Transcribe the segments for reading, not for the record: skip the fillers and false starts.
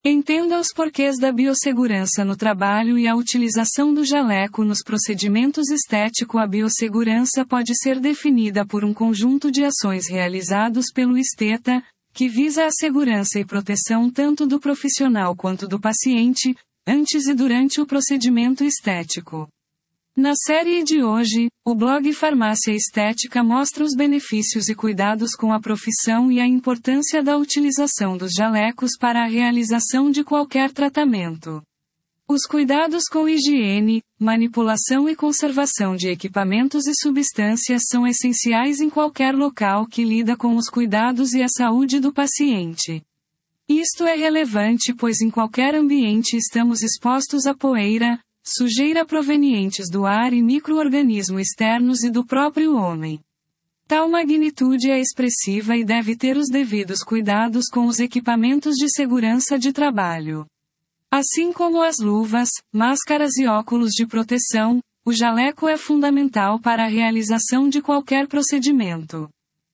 Entenda os porquês da biossegurança no trabalho e a utilização do jaleco nos procedimentos estéticos. A biossegurança pode ser definida por um conjunto de ações realizados pelo esteta, que visa a segurança e proteção tanto do profissional quanto do paciente, antes e durante o procedimento estético. Na série de hoje, o blog Farmácia Estética mostra os benefícios e cuidados com a profissão e a importância da utilização dos jalecos para a realização de qualquer tratamento. Os cuidados com higiene, manipulação e conservação de equipamentos e substâncias são essenciais em qualquer local que lida com os cuidados e a saúde do paciente. Isto é relevante pois em qualquer ambiente estamos expostos a poeira, sujeira provenientes do ar e micro-organismos externos e do próprio homem. Tal magnitude é expressiva e deve ter os devidos cuidados com os equipamentos de segurança de trabalho. Assim como as luvas, máscaras e óculos de proteção, o jaleco é fundamental para a realização de qualquer procedimento.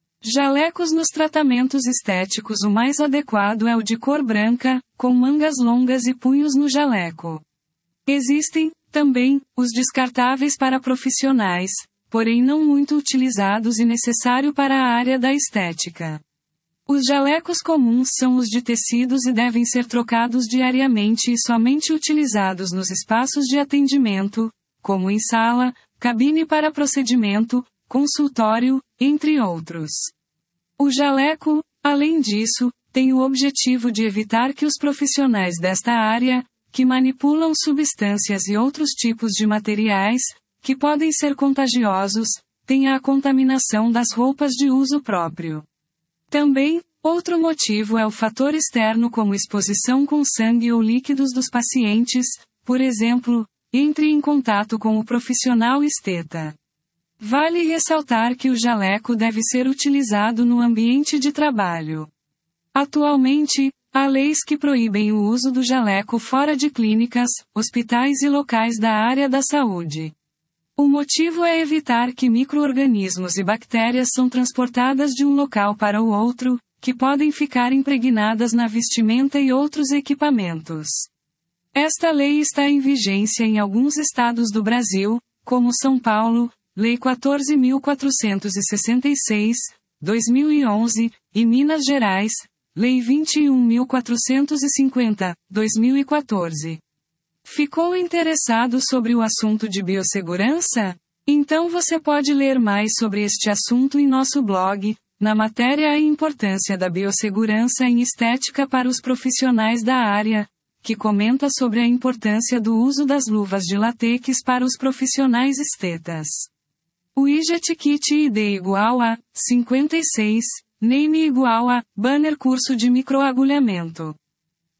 Jalecos nos tratamentos estéticos. O mais adequado é o de cor branca, com mangas longas e punhos no jaleco. Existem, também, os descartáveis para profissionais, porém não muito utilizados e necessário para a área da estética. Os jalecos comuns são os de tecidos e devem ser trocados diariamente e somente utilizados nos espaços de atendimento, como em sala, cabine para procedimento, consultório, entre outros. O jaleco, além disso, tem o objetivo de evitar que os profissionais desta área, que manipulam substâncias e outros tipos de materiais, que podem ser contagiosos, tenha a contaminação das roupas de uso próprio. Também, outro motivo é o fator externo como exposição com sangue ou líquidos dos pacientes, por exemplo, entre em contato com o profissional esteta. Vale ressaltar que o jaleco deve ser utilizado no ambiente de trabalho. Atualmente, há leis que proíbem o uso do jaleco fora de clínicas, hospitais e locais da área da saúde. O motivo é evitar que micro-organismos e bactérias são transportadas de um local para o outro, que podem ficar impregnadas na vestimenta e outros equipamentos. Esta lei está em vigência em alguns estados do Brasil, como São Paulo, Lei 14.466, 2011, e Minas Gerais, Lei 21.450, 2014. Ficou interessado sobre o assunto de biossegurança? Então você pode ler mais sobre este assunto em nosso blog, na matéria A Importância da Biossegurança em Estética para os Profissionais da Área, que comenta sobre a importância do uso das luvas de látex para os profissionais estetas. Widget Kit ID igual a 56, Name igual a Banner curso de microagulhamento.